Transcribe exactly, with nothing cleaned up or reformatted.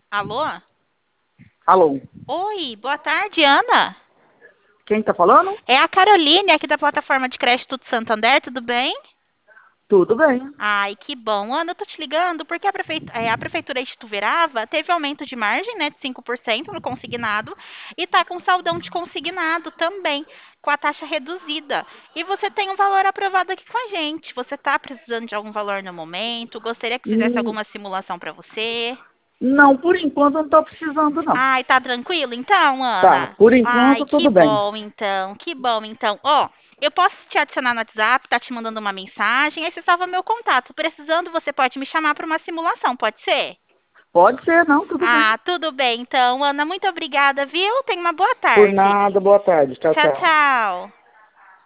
Alô? Alô, Oi, boa tarde, Ana. quem tá falando? É a Caroline aqui da plataforma de crédito do Santander, tudo bem? Tudo bem. Ai, que bom. Ana, eu tô te ligando porque a, prefeit- é, a Prefeitura de Ituverava teve aumento de margem, né, de cinco por cento no consignado e tá com saldão de consignado também, com a taxa reduzida. E você tem um valor aprovado aqui com a gente. Você tá precisando de algum valor no momento? Gostaria que fizesse Hum, alguma simulação para você? Não, por enquanto eu não tô precisando, não. Ai, tá tranquilo então, Tá, Ana? por Ai, enquanto que tudo bem. bom então, que bom então. Ó, eu posso te adicionar no WhatsApp, tá te mandando uma mensagem, aí você salva meu contato. Precisando, você pode me chamar para uma simulação, pode ser? Pode ser, não, tudo bem. Ah, tudo bem então, Ana, muito obrigada, viu? Tenha uma boa Por tarde. nada, boa tarde. Tchau, Tchau, tchau. tchau.